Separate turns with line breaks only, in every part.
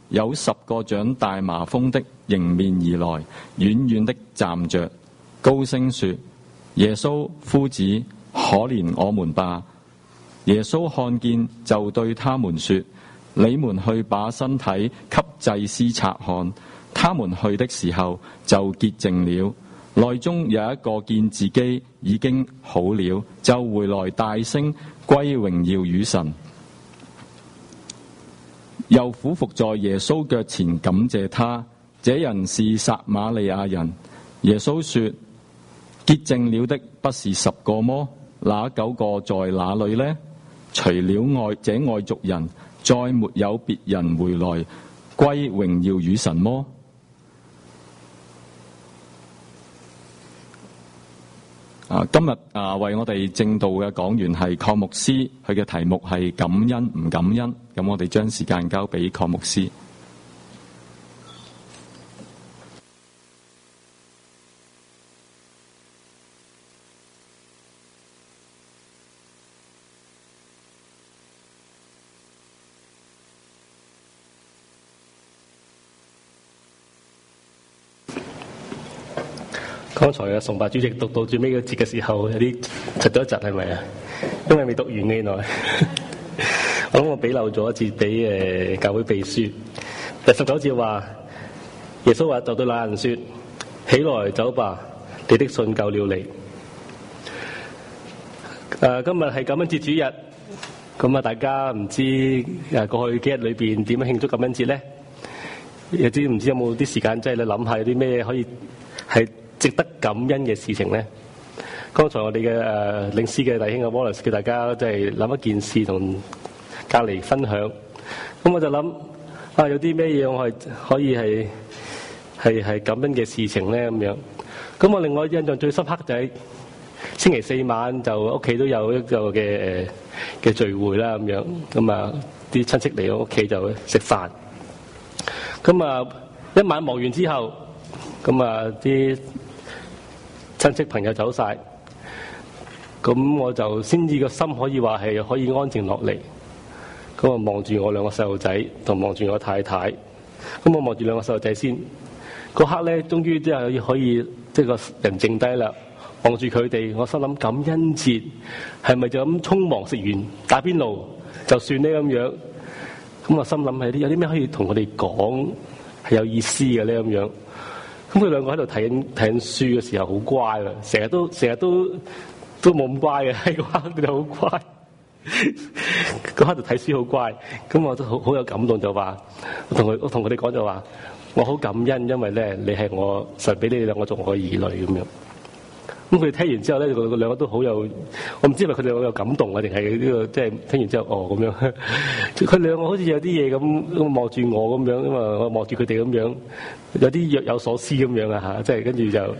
有10個長大麻風的迎面而來，遠遠的站着，高聲說：耶穌夫子，可憐我們吧！耶穌看見，就對他們說：你們去把身體給祭司察看。他們去的時候就潔淨了。內中有一個見自己已經好了，就回來大聲歸榮耀與神，又俯伏在耶穌腳前感謝他。這人是撒瑪利亞人。耶穌說：潔淨了的不是10個麼？那9個在哪裏呢？除了這外族人，再沒有別人回來歸榮耀與神麼？今日為我哋正道嘅講員係鄺牧師，佢嘅題目係感恩唔感恩。咁我哋將時間交俾鄺牧師。
剛才嘅崇拜主席讀到最尾嗰節嘅時候，有啲窒咗一窒，係咪啊？因為未讀完嘅原來，我諗我俾漏咗一節俾教會秘書。第19節話，耶穌話就對那人說：起來走吧，你的信救了你。今日係感恩節主日，咁啊大家唔知過去幾日裏邊點樣慶祝感恩節咧？有啲唔知有冇啲時間，即係你諗下有啲咩可以係值得感恩嘅事情咧？剛才我哋嘅領詩嘅弟兄嘅 Wallace 叫大家即係諗一件事同隔離分享。咁我就諗有啲咩嘢我係可以係感恩嘅事情咧咁樣。咁我另外印象最深刻就係星期4晚就屋企都有一個嘅聚會啦咁樣。咁啊啲親戚嚟我屋企就食飯。咁啊一晚忙完之後，咁啊啲親戚朋友走晒，咁我就先至個心可以話係可以安靜落嚟。咁我望住我2個細路仔，同望住我太太。咁我望住2個細路仔先，嗰刻咧，終於即係可以即係個人靜低啦。望住佢哋，我心諗感恩節係咪就咁匆忙食完打邊爐就算呢咁樣？咁我心諗係有啲咩可以同佢哋講係有意思嘅咧咁樣。咁佢2個喺度睇緊書嘅時候好乖啊，成日都冇咁乖嘅，喺嗰刻佢哋好乖，嗰刻度睇書好乖。咁我都好有感動，就話我同佢哋講就話我好感恩，因為咧你係我神俾你哋2個做我嘅兒女咁樣。咁佢哋聽完之後咧，佢2個都好有，我唔知係咪佢哋好有感動啊，定係呢個即係聽完之後咁樣。佢2個好似有啲嘢咁望住我咁樣，因為我望住佢哋咁樣，有啲若有所思咁樣啊嚇，即係跟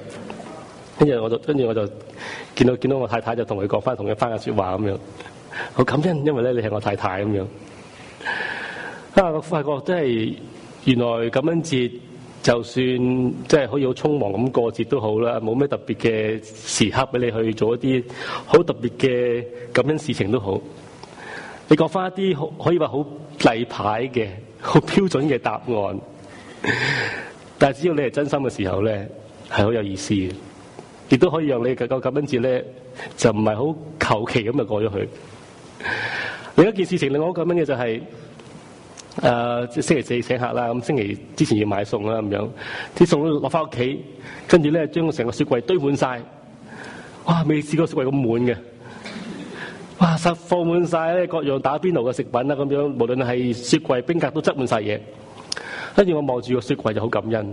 住我就見到我太太就同佢講翻同佢翻嘅説話咁樣，好感恩，因為咧你係我太太咁樣。我發覺真係原來感恩節。就算即係可以好匆忙咁過節都好啦，冇咩特別嘅時刻俾你去做一啲好特別嘅感恩事情都好。你講翻一啲可以話好例牌嘅、好標準嘅答案，但係只要你係真心嘅時候咧，係好有意思嘅，亦都可以讓你個感恩節咧就唔係好求其咁就過咗去。另一件事情令我好感恩嘅就係。星期4請客啦，咁星期之前要買餸啦，咁樣啲餸都落翻屋企，跟住咧將成個雪櫃堆滿晒，哇！未試過雪櫃咁滿嘅，哇！實放滿晒咧各樣打邊爐嘅食品啦，咁樣無論係雪櫃、冰格都擠滿晒嘢。跟住我望住個雪櫃就好感恩，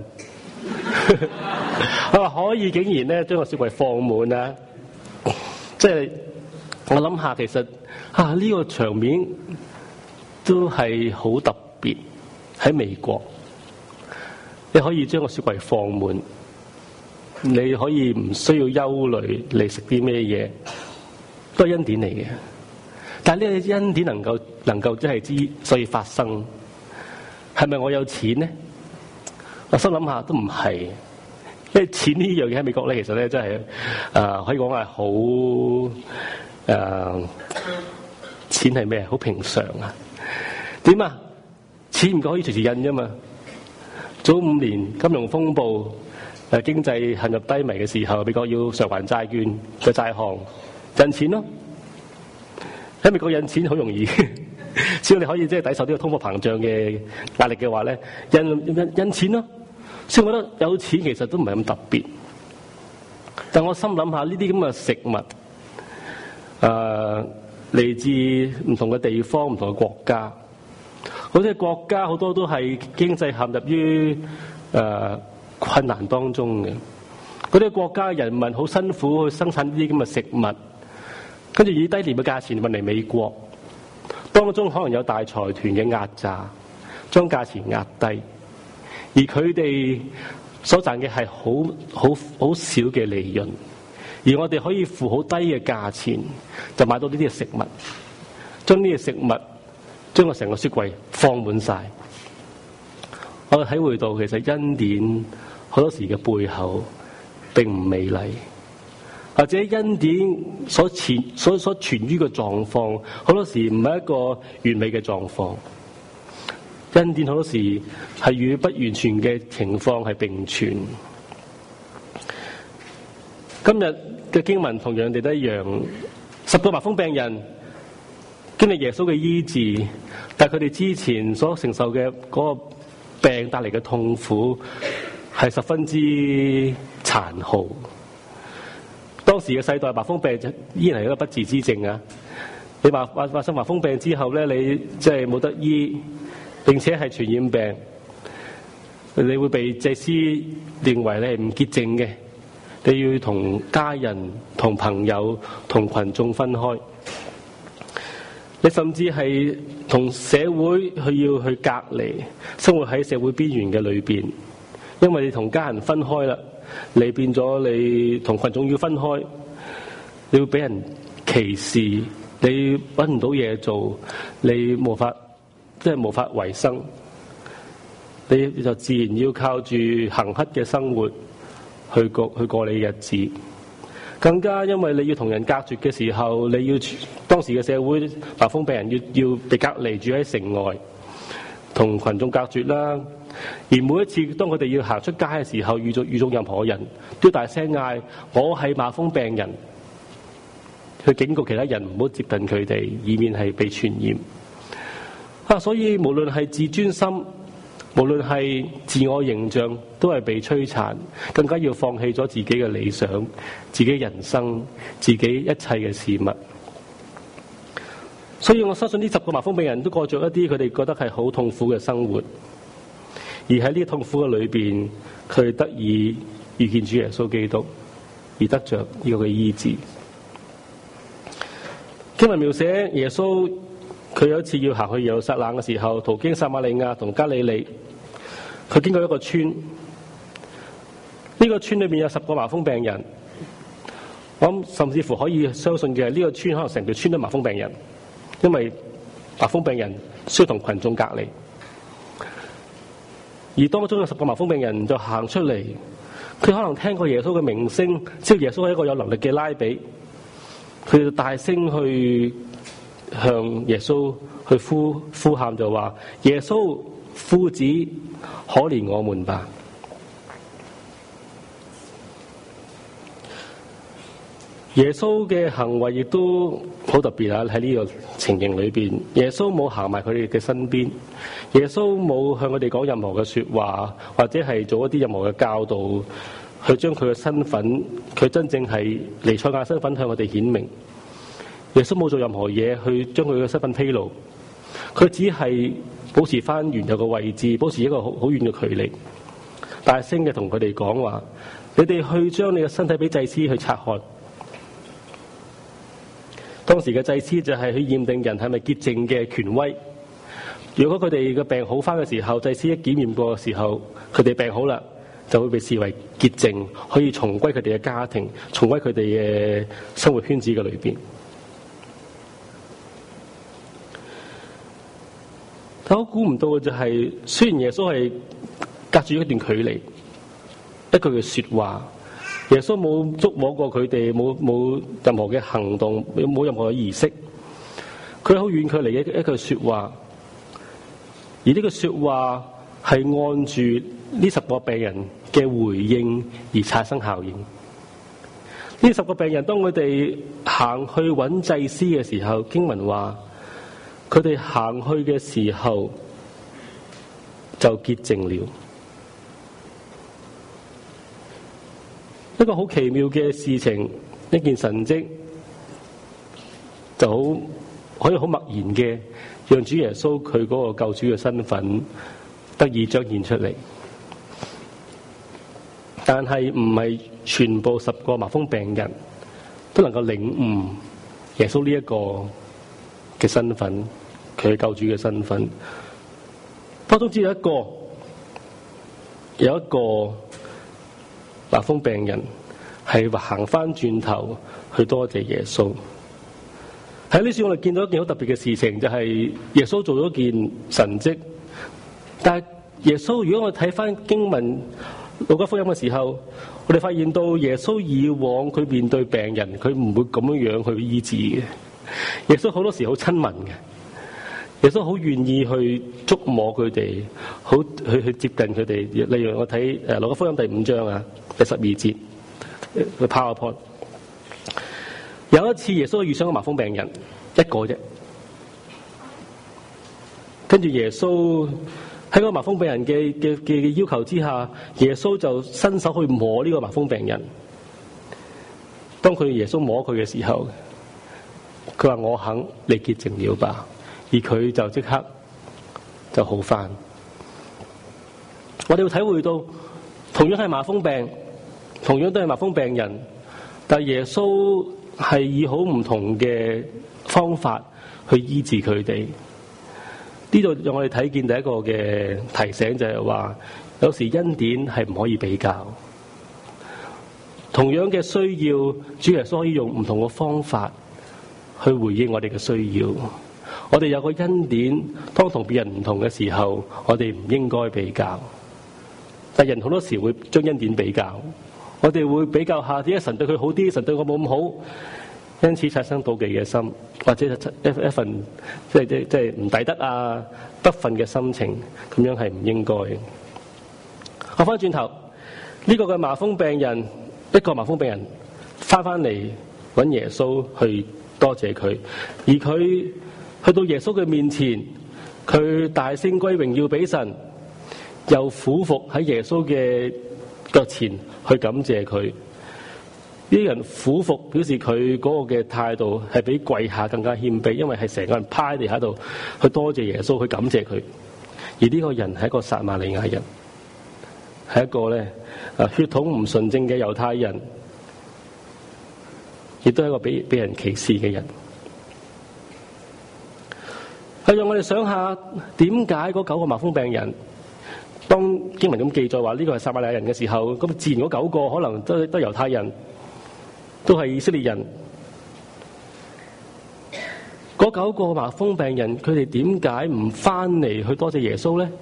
我話可以竟然咧將個雪櫃放滿啦，即係我諗下其實呢個場面。都係好特別，喺美國，你可以將個雪櫃放滿，你可以唔需要憂慮你食啲咩嘢，都係恩典嚟嘅。但係呢個恩典能夠真係之所以發生，係咪我有錢呢？我心諗下都唔係，因為錢呢樣嘢喺美國咧，其實咧真係可以講係好錢係咩？好平常啊！點啊？ 錢唔夠可以隨時印啫嘛。早5年金融風暴，經濟陷入低迷嘅時候，美國要償還債券嘅債項，印錢咯。喺美國印錢好容易，只要你可以即係抵受呢個通貨膨脹嘅壓力嘅話咧，印錢咯。所以我覺得有錢其實都唔係咁特別。但我心諗下呢啲咁嘅食物，嚟自唔同嘅地方、唔同嘅國家，嗰啲國家好多都係經濟陷入於困難當中嘅。嗰啲國家人民好辛苦去生產呢啲咁嘅食物，跟住以低廉嘅價錢運嚟美國，當中可能有大財團嘅壓榨，將價錢壓低，而佢哋所賺嘅係好少嘅利潤，而我哋可以付好低嘅價錢就買到呢啲嘅食物，將呢啲食物將個成個雪櫃放滿晒。我體會到其實恩典好多時嘅背後並唔美麗，或者恩典所存於嘅狀況好多時唔係一個完美嘅狀況。恩典好多時係與不完全嘅情況係並存。今日嘅經文同樣地都一樣，10個麻風病人經歷耶穌嘅醫治，但係佢哋之前所承受嘅嗰個病帶嚟嘅痛苦係十分之殘酷。當時嘅世代麻風病依然係一個不治之症啊！你發生麻風病之後咧，你即係冇得醫。並且係傳染病，你會被祭司認為你係唔潔淨嘅，你要同家人、同朋友、同群眾分開。你甚至係同社會要去隔離，生活喺社會邊緣嘅裏邊，因為你同家人分開啦，你變咗你同群眾要分開，你會俾人歧視，你揾唔到嘢做，你無法維生，你就自然要靠住行乞嘅生活去過你嘅日子。更加因為你要同人隔絕嘅時候，你要當時嘅社會麻風病人要被隔離住喺城外，同群眾隔絕啦。而每一次當佢哋要行出街嘅時候，遇到任何人都要大聲嗌：我係麻風病人，去警告其他人唔好接近佢哋，以免係被傳染。所以無論係自尊心，無論係自我形象，都係被摧殘，更加要放棄咗自己嘅理想、自己人生、自己一切嘅事物。所以我相信呢10個麻風病人都過着一啲佢哋覺得係好痛苦嘅生活，而喺呢個痛苦嘅裏邊，佢哋得以遇見主耶穌基督，而得着呢個嘅醫治。經文描寫耶穌，佢有一次要行去耶路撒冷嘅時候，途經撒瑪利亞同加利利，佢經過一個村。呢個村裏面有10個麻風病人，我諗甚至乎可以相信嘅，呢個村可能成條村都麻風病人，因為麻風病人需要同群眾隔離。而當中有10個麻風病人就行出嚟，佢可能聽過耶穌嘅名聲，知道耶穌係一個有能力嘅拉比，佢就大聲去向耶穌去呼喊，就話：耶穌夫子，可憐我們吧！耶穌嘅行為亦都好特別啊！喺呢個情形裏邊，耶穌冇行埋佢哋嘅身邊，耶穌冇向佢哋講任何嘅說話，或者係做一啲任何嘅教導，去將佢嘅身份，佢真正係彌賽亞身份向我哋顯明。耶穌冇做任何嘢去將佢嘅身份披露，佢只係保持翻原有嘅位置，保持一個好遠嘅距離，大聲嘅同佢哋講話：你哋去將你嘅身體俾祭司去察看。當時嘅祭司就係去驗定人係咪潔淨嘅權威。如果佢哋嘅病好翻嘅時候，祭司一檢驗過嘅時候，佢哋病好啦，就會被視為潔淨，可以重歸佢哋嘅家庭，重歸佢哋嘅生活圈子嘅裏邊。但我估唔到嘅就係，雖然耶穌係隔住一段距離，一句嘅說話，耶穌冇觸摸過佢哋，冇任何嘅行動，冇任何嘅儀式，佢好遠距離一句說話， 而呢個說話係按住呢10個病人嘅回應而產生效應。呢10個病人當佢哋行去揾祭司嘅時候，經文話佢哋行去嘅時候就潔淨了。一個好奇妙嘅事情，一件神蹟就好可以好默然嘅，讓主耶穌佢嗰個救主嘅身份得以彰顯出嚟。但係唔係全部10個麻風病人都能夠領悟耶穌呢一個嘅身份，佢係救主嘅身份。當中只有一個麻風病人係行翻轉頭去多謝耶穌。喺呢處我哋見到一件好特別嘅事情，就係耶穌做咗件神蹟，但係耶穌如果我睇翻經文路加福音嘅時候，我哋發現到耶穌以往佢面對病人，佢唔會咁樣去醫治嘅。耶穌好多時好親民嘅，耶穌好願意去觸摸佢哋，好去接近佢哋。例如我睇路加福音第5章啊，第12節嘅 PowerPoint。有一次耶穌遇上個麻風病人一個啫，跟住耶穌喺個麻風病人嘅要求之下，耶穌就伸手去摸呢個麻風病人。當耶穌摸佢嘅時候，佢話我肯，你潔淨了吧，而佢就即刻就好返。我哋要體會到，同樣係麻風病，同樣都係麻風病人，但耶穌係以好唔同嘅方法去醫治佢哋。呢度讓我哋睇見第一個嘅提醒，就係話有時恩典係唔可以比較。同樣嘅需要，主耶穌可以用唔同嘅方法去回應我哋嘅需要。我哋有個恩典，當同別人唔同嘅時候，我哋唔應該比較。但人好多時會將恩典比較，我哋會比較下點解神對佢好啲，神對我冇咁好，因此產生妒忌嘅心，或者一份即係唔抵得啊不忿嘅心情，咁樣係唔應該嘅。講翻轉頭，呢個嘅麻風病人，一個麻風病人翻嚟揾耶穌去多謝佢，而佢去到耶穌嘅面前，佢大聲歸榮耀俾神，又俯伏喺耶穌嘅腳前去感謝佢。呢啲人俯伏表示佢嗰個嘅態度係比跪下更加謙卑，因為係成個人趴喺地下度去多謝耶穌，去感謝佢。而呢個人係一個撒瑪利亞人，係一個咧血統唔純正嘅猶太人，亦都係一個俾人歧視嘅人。係讓我哋想下點解嗰9個麻風病人，當經文咁記載話呢個係撒瑪利亞人嘅時候，咁自然嗰9個可能都猶太人，都係以色列人。嗰9個麻風病人，佢哋點解唔翻嚟去多謝耶穌咧？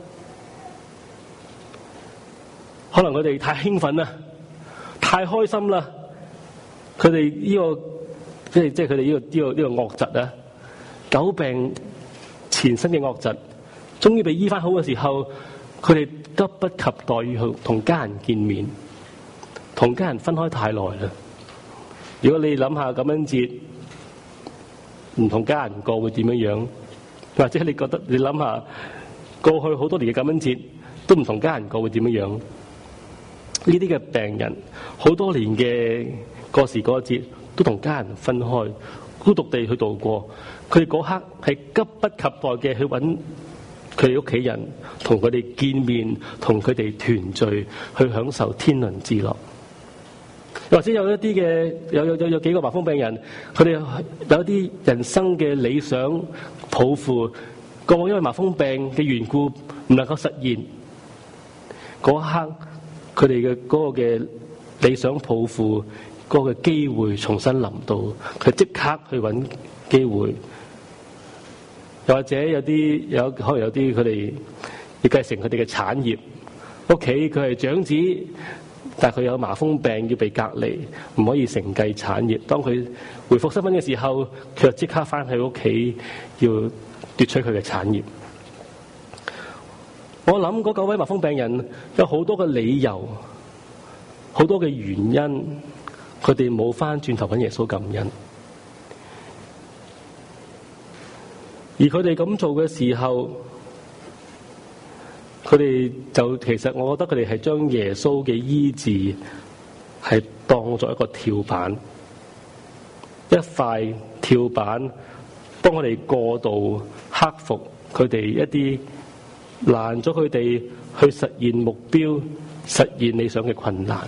可能佢哋太興奮啦，太開心啦。佢哋呢個即係佢哋呢個惡疾啊，久病纏身嘅惡疾，終於被醫翻好嘅時候，佢哋急不及待要去同家人見面，同家人分開太耐啦。如果你諗下感恩節唔同家人過會點樣，或者你覺得你諗下過去好多年嘅感恩節都唔同家人過會點樣？呢啲嘅病人好多年嘅過時過節都同家人分開，孤獨地去度過。佢哋嗰刻係急不及待嘅去揾佢哋屋企人，同佢哋見面，同佢哋團聚，去享受天倫之樂。或者有一啲嘅有幾個麻風病人，佢哋有一啲人生嘅理想抱負，過往因為麻風病嘅緣故唔能夠實現，嗰一刻佢哋嘅嗰個嘅理想抱負，嗰個機會重新臨到，佢即刻去揾機會。又或者可能有啲佢哋要繼承佢哋嘅產業，屋企佢係長子，但係佢有麻風病要被隔離，唔可以承繼產業。當佢回復身份嘅時候，佢就即刻翻去屋企要奪取佢嘅產業。 我諗嗰9位麻風病人有好多嘅理由，好多嘅原因，佢哋冇翻轉頭揾耶穌感恩。而佢哋咁做嘅時候，佢哋就其實我覺得佢哋係將耶穌嘅醫治係當作一個跳板，一塊跳板，幫我哋過度克服佢哋一啲難咗佢哋去實現目標、實現理想嘅困難。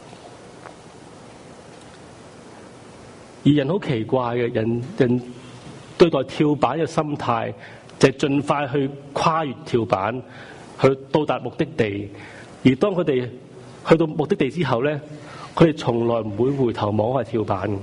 而人好奇怪嘅，人對待跳板嘅心態就係盡快去跨越跳板，去到達目的地。而當佢哋去到目的地之後咧，佢哋從來唔會回頭望下跳板。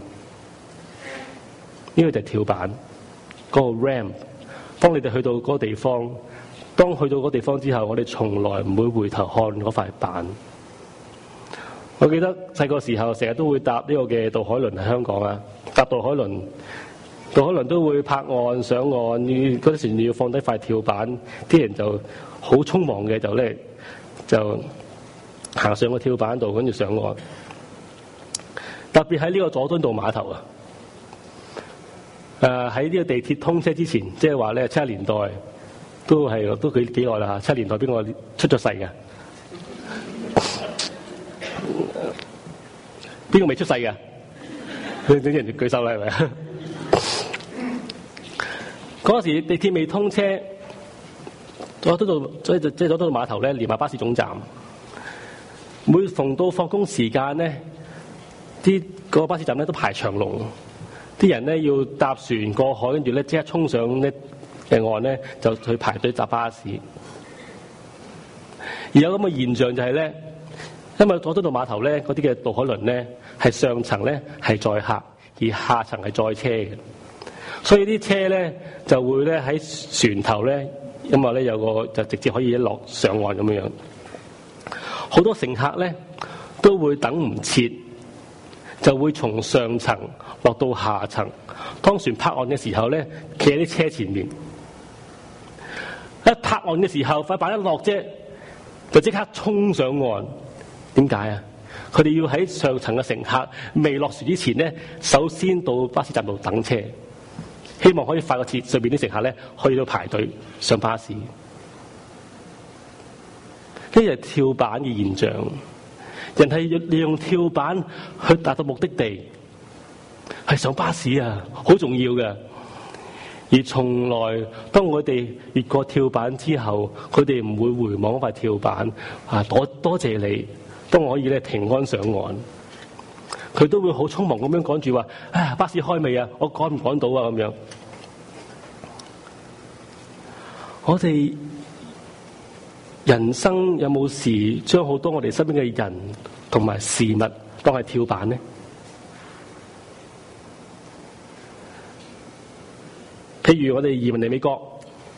呢個就係跳板嗰個 ramp。當你哋去到嗰個地方，當去到嗰個地方之後，我哋從來唔會回頭看嗰塊板。我記得細個時候成日都會搭呢個嘅渡海輪喺香港啊，搭渡海輪都會泊岸上岸，嗰陣時你要放低塊跳板，啲人就好匆忙嘅就行上個跳板度，跟住上岸。特別喺呢個佐敦道碼頭啊，喺呢個地鐵通車之前，即係話咧70年代都幾耐啦嚇，70年代邊個出咗世嘅？邊個未出世嘅？啲人舉手啦，係咪？嗰時地鐵未通車，佐敦道即係佐敦道碼頭咧，連埋巴士總站。每逢到放工時間咧，嗰個巴士站咧都排長龍，啲人咧要搭船過海，跟住咧即刻衝上咧岸咧，就去排隊搭巴士。而有咁嘅現象就係咧，因為佐敦道碼頭咧嗰啲嘅渡海輪咧係上層咧係載客，而下層係載車嘅，所以啲車咧就會咧喺船頭咧，因為咧有個就直接可以一落上岸咁樣樣。好多乘客咧都會等唔切，就會從上層落到下層。當船泊岸嘅時候咧，企喺啲車前面。一泊岸嘅時候，塊板一落啫，就即刻衝上岸。點解啊？佢哋要喺上層嘅乘客未落船之前咧，首先到巴士站度等車，希望可以快過上邊啲乘客咧去到排隊上巴士。呢係跳板嘅現象，人係利用跳板去達到目的地，係上巴士啊，好重要嘅。而從來當我哋越過跳板之後，佢哋唔會回望嗰塊跳板啊，多謝你，當我可以咧平安上岸。佢都會好匆忙咁樣趕住話：啊，巴士開未啊？我趕唔趕到啊？咁樣，我哋人生有冇時將好多我哋身邊嘅人同埋事物當係跳板呢？譬如我哋移民嚟美國，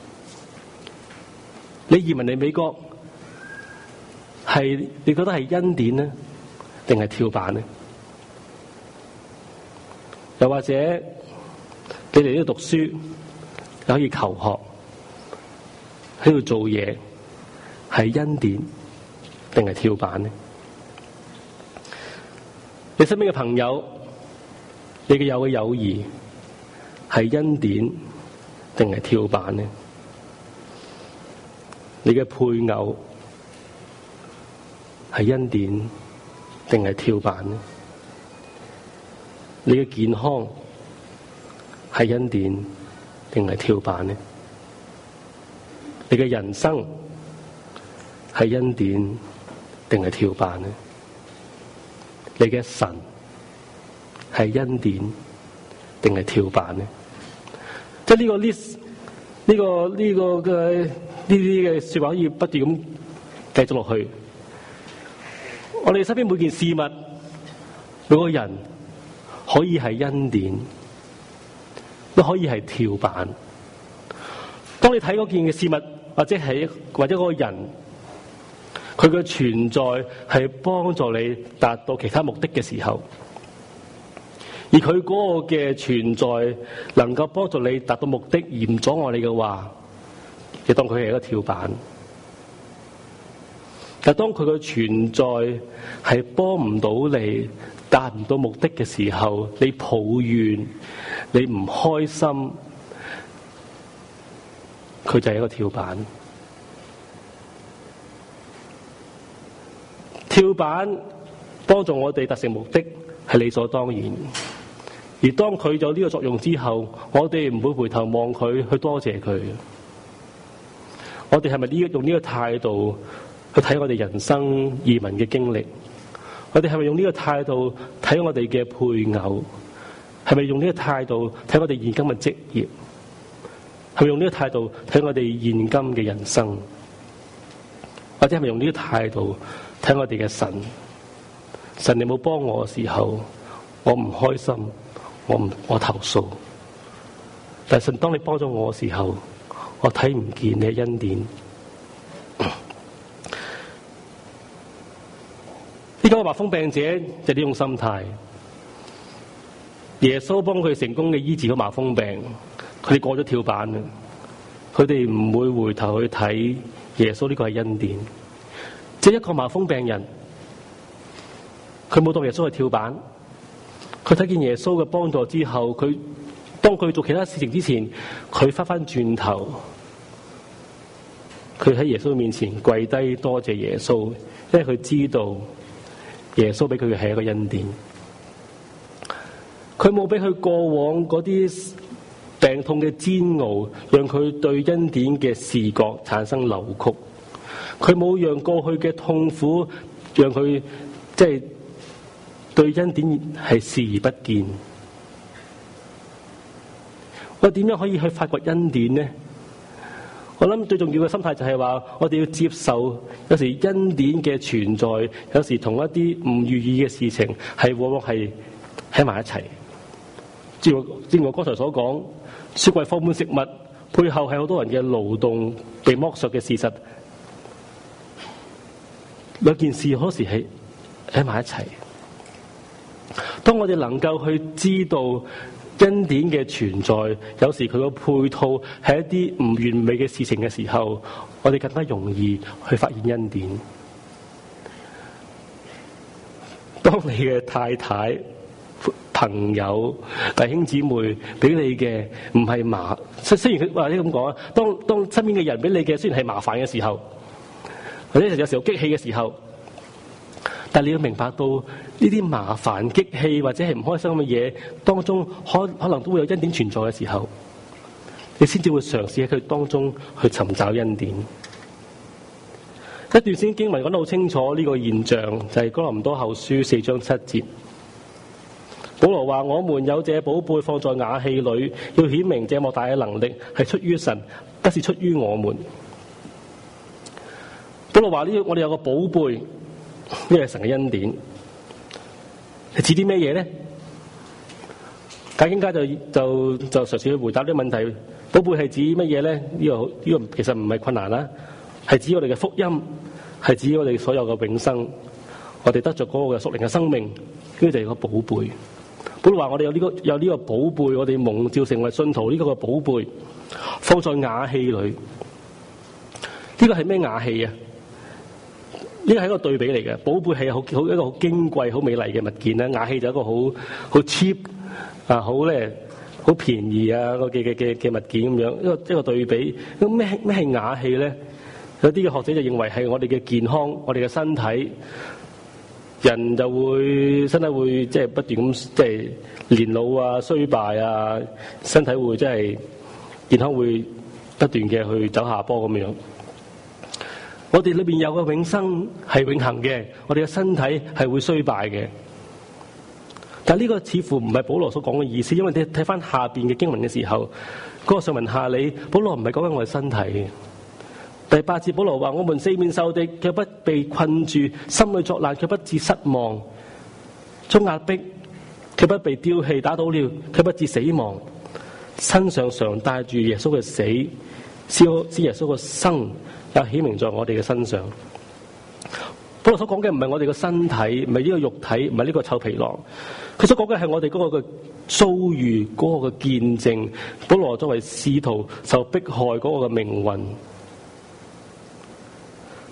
你移民嚟美國係你覺得係恩典呢，定係跳板呢？又或者你嚟呢度讀書，你可以求學，喺度做嘢，係恩典定係跳板呢？你身邊嘅朋友，你嘅友誼係恩典定係跳板呢？你嘅配偶係恩典定係跳板呢？你嘅健康係恩典定係跳板呢？你嘅人生係恩典定係跳板呢？你嘅神係恩典定係跳板呢？即係呢個 list，呢個嘅呢啲嘅說話可以不斷咁繼續落去。我哋身邊每件事物，每個人可以係恩典，都可以係跳板。當你睇嗰件嘅事物，或者嗰個人，佢嘅存在係幫助你達到其他目的嘅時候，而佢嗰個嘅存在能夠幫助你達到目的而唔阻礙你嘅話，就當佢係一個跳板。 但當佢嘅存在係幫唔到你、達唔到目的嘅時候，你抱怨、你唔開心，佢就係一個跳板。跳板幫助我哋達成目的係理所當然，而當佢有呢個作用之後，我哋唔會回頭望佢去多謝佢。我哋係咪用呢個態度去睇我哋人生移民嘅經歷？我哋係咪用呢個態度睇我哋嘅配偶？係咪用呢個態度睇我哋現今嘅職業？係咪用呢個態度睇我哋現今嘅人生？或者係咪用呢個態度睇我哋嘅神？神你冇幫我嘅時候，我唔開心，我投訴。但係神當你幫咗我嘅時候，我睇唔見你嘅恩典。呢個麻風病者就呢種心態。耶穌幫佢成功嘅醫治咗麻風病，佢哋過咗跳板啦。佢哋唔會回頭去睇耶穌呢個係恩典。即係一個麻風病人，佢冇當耶穌係跳板。佢睇見耶穌嘅幫助之後，當佢做其他事情之前，佢翻轉頭，佢喺耶穌面前跪低多謝耶穌，因為佢知道耶穌俾佢嘅係一個恩典。佢冇俾佢過往嗰啲病痛嘅煎熬，讓佢對恩典嘅視覺產生扭曲。佢冇讓過去嘅痛苦，讓佢對恩典係視而不見。我點樣可以去發掘恩典呢？我諗最重要嘅心態就係話，我哋要接受有時恩典嘅存在，有時同一啲唔如意嘅事情係往往係喺埋一齊。正如我剛才所講，雪櫃放滿食物，背後係好多人嘅勞動被剝削嘅事實。兩件事好時係喺埋一齊。當我哋能夠去知道恩典嘅存在，有時佢個配套係一啲唔完美嘅事情嘅時候，我哋更加容易去發現恩典。當你嘅太太、朋友、弟兄姊妹俾你嘅唔係雖然佢或者咁講啊，當身邊嘅人俾你嘅雖然係麻煩嘅時候，或者有時候激氣嘅時候，但你要明白到呢啲麻煩、激氣或者係唔開心嘅嘢當中，可能都會有恩典存在嘅時候，你先至會嘗試喺佢當中去尋找恩典。一段聖經經文講得好清楚呢個現象，就係哥林多後書4章7節。保羅話：我們有這寶貝放在瓦器裏，要顯明這莫大嘅能力係出於神，不是出於我們。保羅話我哋有個寶貝，呢個係神嘅恩典。係指啲咩嘢咧？解經家就嘗試去回答呢個問題。寶貝係指乜嘢咧？呢個其實唔係困難啦，係指我哋嘅福音，係指我哋所有嘅永生，我哋得着嗰個嘅屬靈嘅生命，呢個就係個寶貝。保羅話我哋有呢個寶貝，我哋蒙召成為信徒呢個嘅寶貝，放在瓦器裏。呢個係咩瓦器啊？呢個係一個對比嚟嘅，寶貝係一個好矜貴、好美麗嘅物件啦，瓦器就係一個好 cheap 啊，好便宜啊嘅物件咁樣，一個對比。咁咩係瓦器咧？有啲嘅學者就認為係我哋嘅健康，我哋嘅身體，人就會身體會不斷咁年老啊、衰敗啊，身體會健康會不斷嘅去走下坡咁樣。我哋裏邊有個永生係永恆嘅，我哋嘅身體係會衰敗嘅。但呢個似乎唔係保羅所講嘅意思，因為你睇翻下邊嘅經文嘅時候，嗰個上文下理，保羅唔係講緊我哋身體嘅。第8節保羅話：我們四面受敵，卻不被困住；心裏作難，卻不致失望；遭壓迫，卻不被丟棄；打倒了，卻不致死亡。身上常帶住耶穌嘅死，使耶穌嘅生也顯明在我哋嘅身上。保羅所講嘅唔係我哋嘅身體，唔係呢個肉體，唔係呢個臭皮囊。佢所講嘅係我哋嗰個嘅遭遇，嗰個嘅見證。保羅作為使徒受迫害嗰個嘅命運。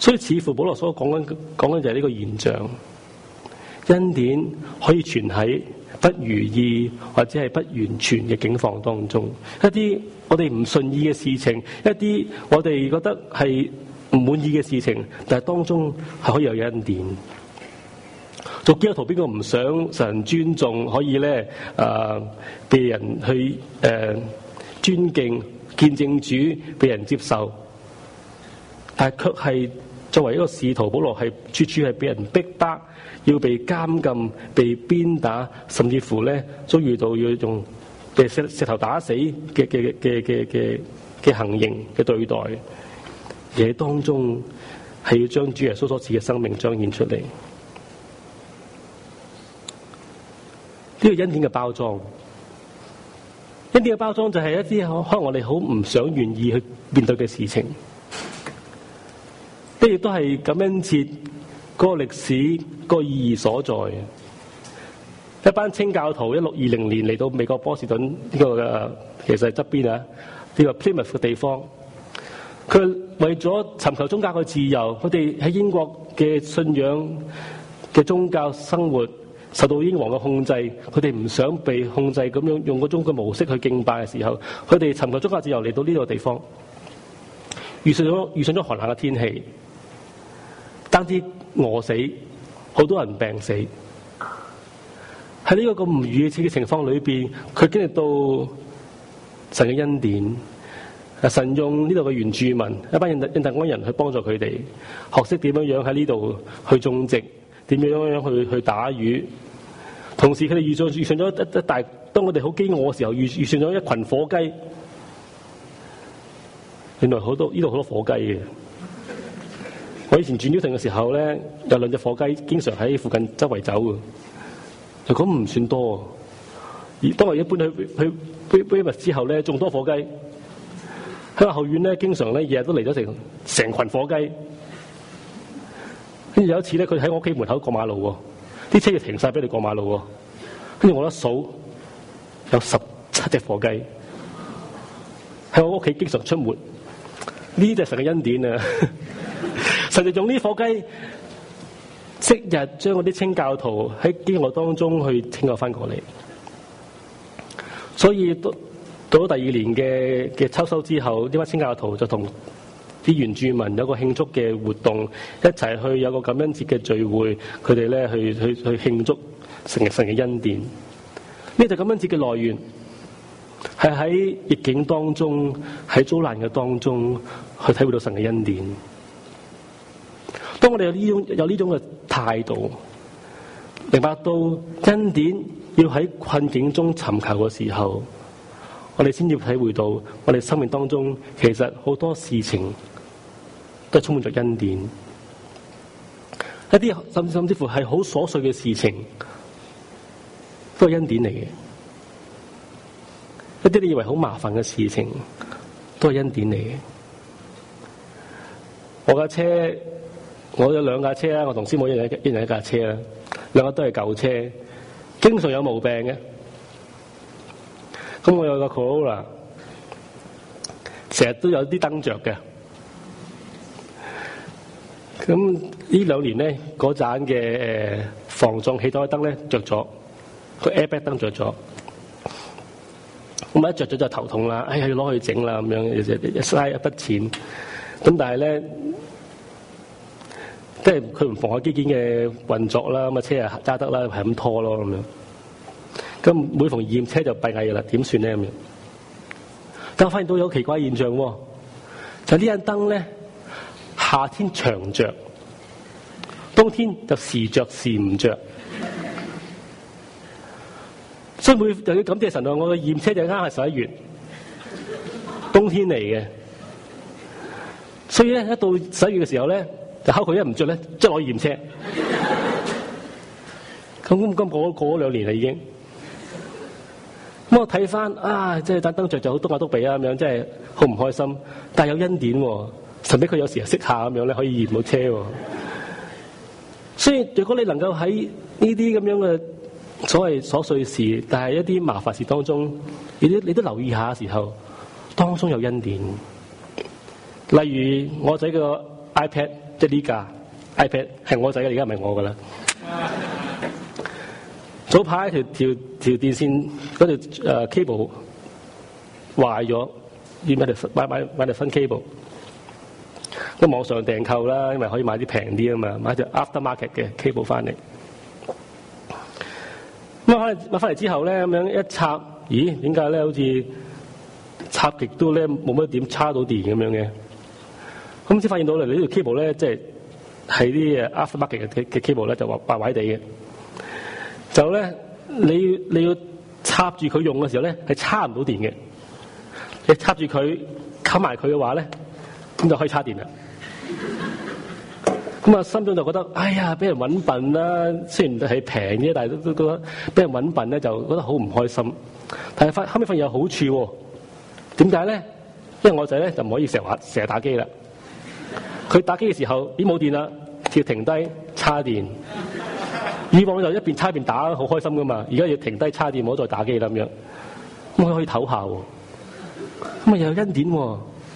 所以似乎保羅所講緊就係呢個現象，恩典可以存喺不如意或者係不完全嘅境況當中，一啲我哋唔順意嘅事情，一啲我哋覺得係唔滿意嘅事情，但係當中係可以有恩典。做基督徒邊個唔想受人尊重，可以咧被人去尊敬、見證主、被人接受？但係卻係作為一個使徒，保羅係處處係俾人逼迫，要被監禁、被鞭打，甚至乎咧遭遇到要用石頭打死嘅行刑嘅對待，而喺當中係要將主耶穌所賜嘅生命彰顯出嚟。呢個恩典嘅包裝，恩典嘅包裝就係一啲可能我哋好唔想願意去面對嘅事情。呢亦都係感恩節嗰個歷史嗰個意義所在。一班清教徒1620年嚟到美國波士頓呢個其實係側邊啊，呢個 Plymouth 嘅地方，佢為咗尋求宗教嘅自由，佢哋喺英國嘅信仰嘅宗教生活受到英皇嘅控制，佢哋唔想被控制咁樣用嗰種嘅模式去敬拜嘅時候，佢哋尋求宗教自由嚟到呢個地方，遇上咗寒冷嘅天氣，單啲餓死，好多人病死。喺呢個咁唔如意嘅情況裏邊，佢經歷到神嘅恩典。神用呢度嘅原住民一班印第安人去幫助佢哋，學識點樣喺呢度去種植，點樣去打魚。同時佢哋遇上咗一大，當我哋好飢餓嘅時候，遇上咗一群火雞。原來呢度好多火雞嘅。我以前轉 Newton 嘅時候咧，有2隻火雞經常喺附近周圍走嘅。就咁唔算多，而當我一搬去 Weymouth 之後咧，仲多火雞。喺後院咧，經常咧日日都嚟咗成群火雞。跟住有一次咧，佢喺我屋企門口過馬路喎，啲車就停晒俾你過馬路喎。跟住我一數，有17隻火雞喺我屋企經常出沒。呢就係神嘅恩典啊！神就用呢啲火雞，即日將嗰啲清教徒喺飢餓當中去拯救翻過嚟。所以到咗第2年嘅秋收之後，呢班清教徒就同啲原住民有個慶祝嘅活動，一齊去有個感恩節嘅聚會，佢哋咧去慶祝神嘅恩典。呢就感恩節嘅來源係喺逆境當中，喺遭難嘅當中去體會到神嘅恩典。當我哋有呢種嘅態度，明白到恩典要喺困境中尋求嘅時候，我哋先要體會到我哋生命當中其實好多事情都係充滿咗恩典。一啲甚至乎係好瑣碎嘅事情都係恩典嚟嘅。一啲你以為好麻煩嘅事情都係恩典嚟嘅。我有2架車啦，我同師母一人一架車啦，2架都係舊車，經常有毛病嘅。咁我有個 Corolla， 成日都有啲燈着嘅。咁呢2年咧，嗰盞嘅防撞氣袋燈咧着咗，個 airbag 燈着咗。咁一着咗就頭痛啦，要攞去整啦，咁樣嘥一筆錢。咁但係咧，即係佢唔妨礙機件嘅運作啦，咁啊車啊揸得啦，係咁拖咯咁樣。咁每逢驗車就閉翳啦，點算咧咁樣？但我發現到有奇怪現象喎，就呢盞燈咧，夏天長着，冬天就時着時唔着。所以就要感謝神啊！我嘅驗車就啱係11月，冬天嚟嘅。所以咧，一到11月嘅時候咧，就考佢一唔着咧，即係攞去驗車。咁過咗2年啦已經。咁我睇翻即係盞燈着就好篤下篤鼻啊咁樣，真係好唔開心。但係有恩典喎，神俾佢有時係熄下咁樣咧，可以驗到車喎。所以如果你能夠喺呢啲咁樣嘅所謂瑣碎事，但係一啲麻煩事當中，你都留意下嘅時候，當中有恩典。例如我仔個 iPad 即係呢架 iPad 係我仔嘅，而家唔係我噶啦。早排條電線嗰條cable 壞咗，要買條新 cable。咁網上訂購啦，因為可以買啲平啲啊嘛，買條 aftermarket 嘅 cable 翻嚟。咁買翻嚟之後咧，咁樣一插，咦？點解咧好似插極都咧冇乜點叉到電咁樣嘅？咁先發現到嚟呢條 cable 咧，即係啲 aftermarket 嘅 cable 咧，就話壞壞地嘅。就咧，你要插住佢用嘅時候咧，係叉唔到電嘅。你插住佢冚埋佢嘅話咧，咁就可以叉電啦。咁啊，心中就覺得，哎呀，俾人揾笨啦！雖然係平啫，但係都覺得俾人揾笨咧，就覺得好唔開心。但係後尾發現有好處喎。點解咧？因為我仔咧就唔可以成日打機啦。佢打機嘅時候，已經冇電啦，要停低叉電。以往就一邊叉一邊打，好開心噶嘛。而家要停低叉電，唔好再打機啦咁樣。咁佢可以唞下喎。咁啊又有恩典喎。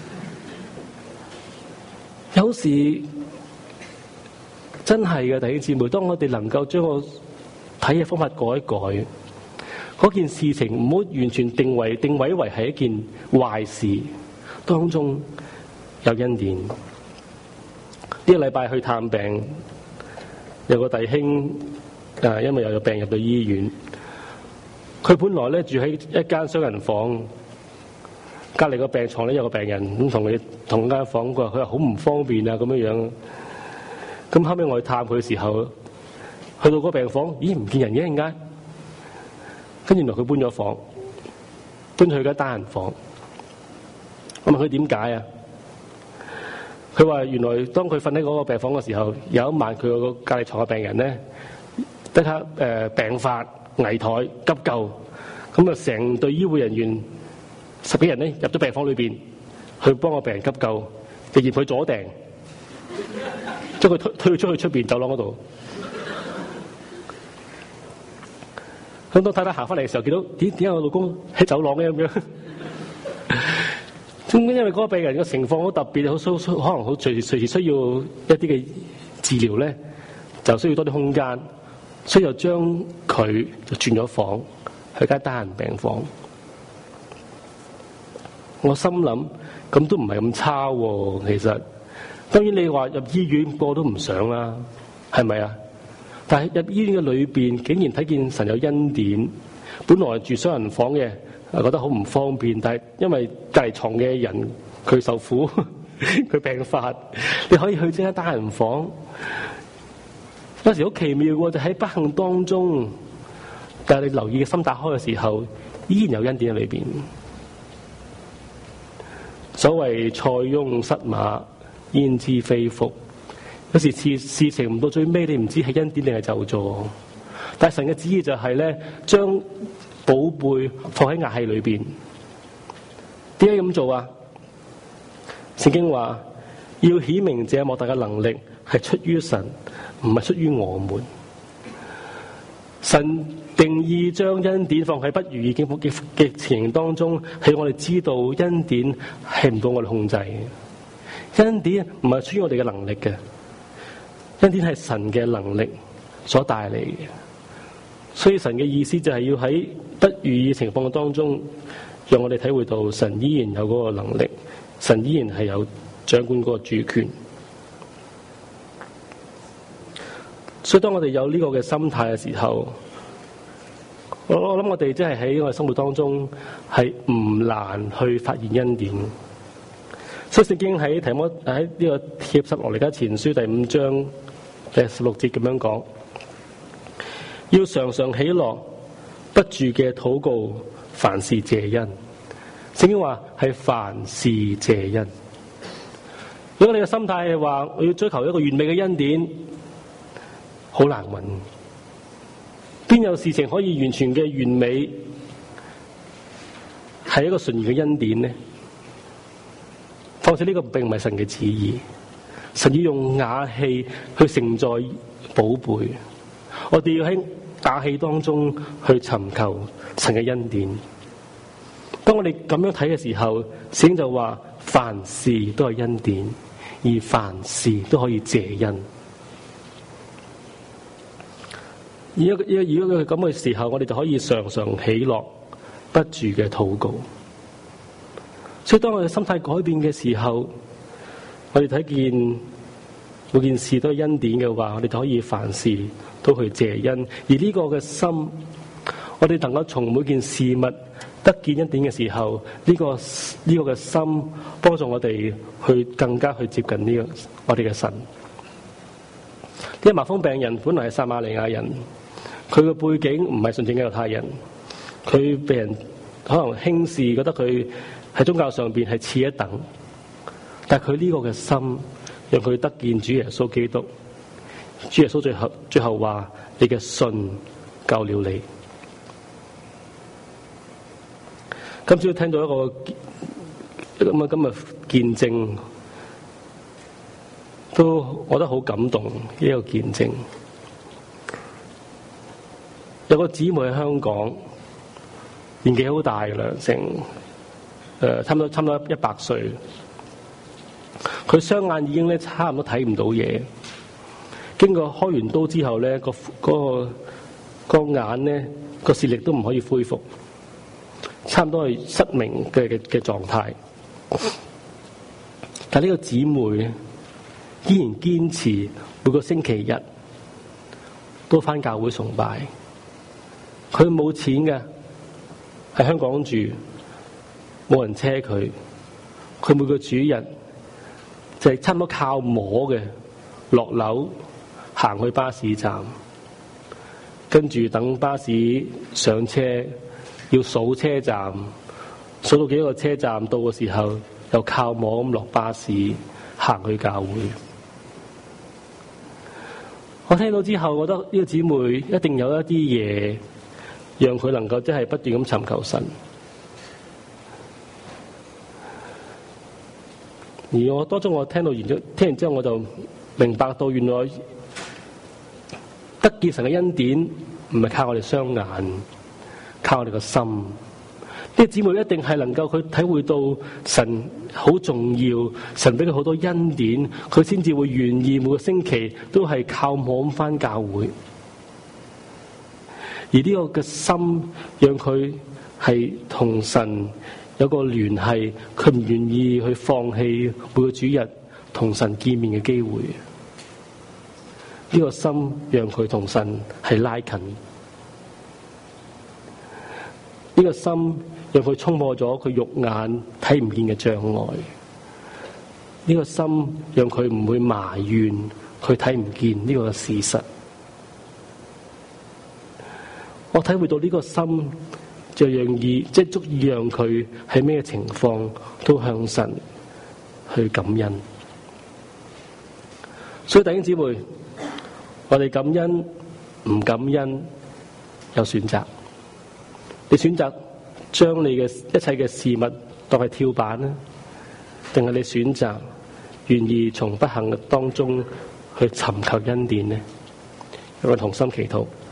有時真係嘅，弟兄姊妹，當我哋能夠將個睇嘅方法改一改，嗰件事情唔好完全定位為係一件壞事，當中有恩典。呢個禮拜去探病，有個弟兄因為又有病入到醫院，佢本來咧住喺一間雙人房，隔離個病床咧有個病人咁同佢同間房，佢話好唔方便啊咁樣樣。咁後尾我去探佢嘅時候，去到個病房，咦，唔見人嘅，點解？跟住原來佢搬咗房，搬去間單人房。我問佢點解啊？佢話原來當佢瞓喺嗰個病房嘅時候，有一晚佢個隔離床嘅病人咧，即刻病發危殆急救，咁啊成隊醫護人員10幾人咧入咗病房裏邊去幫個病人急救，直接佢左掟。將佢推出去出邊走廊嗰度，咁當太太行翻嚟嘅時候，見到點解我老公喺走廊嘅咁樣？咁因為嗰個病人嘅情況好特別，可能好隨時需要一啲嘅治療咧，就需要多啲空間，所以就將佢就轉咗房去間單人病房。我心諗咁都唔係咁差喎，其實。當然你話入醫院個個都唔想啦，係咪啊？但係入醫院嘅裏邊，竟然睇見神有恩典。本來住雙人房嘅，覺得好唔方便，但係因為隔離床嘅人佢受苦，佢病發，你可以去間單人房。有時好奇妙喎，就喺不幸當中，但係你留意嘅心打開嘅時候，依然有恩典喺裏邊。所謂塞翁失馬，焉知非福？有時事情唔到最尾，你唔知係恩典定係咒詛。但係神嘅旨意就係咧，將寶貝放喺瓦器裏邊。點解咁做啊？聖經話要顯明這莫大嘅能力係出於神，唔係出於我們。神定意將恩典放喺不如意嘅情形當中，係我哋知道恩典係唔到我哋控制嘅。恩典唔係出於我哋嘅能力嘅，恩典係神嘅能力所帶嚟嘅。所以神嘅意思就係要喺不如意情況當中，讓我哋體會到神依然有嗰個能力，神依然係有掌管嗰個主權。所以當我哋有呢個嘅心態嘅時候，我諗我哋真係喺我哋生活當中係唔難去發現恩典。所以聖經喺呢個帖撒羅尼迦前書第5章第16節咁樣講，要常常喜樂，不住嘅禱告，凡事謝恩。聖經話係凡事謝恩。如果你嘅心態係話我要追求一個完美嘅恩典，好難揾。邊有事情可以完全嘅完美係一個純然嘅恩典呢？況且呢個並唔係神嘅旨意，神要用瓦器去承載寶貝，我哋要喺瓦器當中去尋求神嘅恩典。當我哋咁樣睇嘅時候，聖經就話凡事都係恩典， 而凡事都可以謝恩。如果咁嘅時候，我哋就可以常常喜樂，不住嘅禱告。所以當我哋心態改變嘅時候，我哋睇見每件事都係恩典嘅話，我哋就可以凡事都去謝恩。而呢個嘅心，我哋能夠從每件事物得見恩典嘅時候，呢個嘅心幫助我哋去更加去接近我哋嘅神。呢個麻風病人本來係撒瑪利亞人，佢嘅背景唔係純正嘅猶太人，佢被人可能輕視，覺得佢喺宗教上邊係次一等。但係佢呢個嘅心，讓佢得見主耶穌基督。主耶穌最後話：你嘅信救了你。今朝聽到一個咁嘅見證，都我覺得好感動。呢個見證，有個姊妹喺香港，年紀好大㗎啦，差唔多100歲。佢雙眼已經咧差唔多睇唔到嘢。經過開完刀之後咧，個眼咧個視力都唔可以恢復。差唔多係失明嘅狀態，但呢個姊妹依然堅持每個星期日都返教會崇拜。佢冇錢嘅，喺香港住，冇人車佢。佢每個主日就係差唔多靠摸嘅，落樓行去巴士站，跟住等巴士上車。要數車站，數到幾個車站到嘅時候，又靠摸咁落巴士，行去教會。我聽到之後，我覺得呢個姊妹一定有一啲嘢，讓佢能夠真係不斷咁尋求神。而我當中我聽完之後，我就明白到原來得見神嘅恩典唔係靠我哋雙眼。靠我哋個心，呢個姊妹一定係能夠佢體會到神好重要，神俾佢好多恩典，佢先至會願意每個星期都係靠摸返教會。而呢個嘅心，讓佢係同神有個聯繫，佢唔願意去放棄每個主日同神見面嘅機會。呢個心讓佢同神係拉近。呢個心讓佢衝破咗佢肉眼睇唔見嘅障礙。呢個心讓佢唔會埋怨佢睇唔見呢個事實。我體會到呢個心就足以讓佢喺咩情況都向神去感恩。所以弟兄姊妹，我哋感恩唔感恩有選擇。你選擇將你嘅一切嘅事物當係跳板呢，定係你選擇願意從不幸嘅當中去尋求恩典呢？讓我同心祈禱。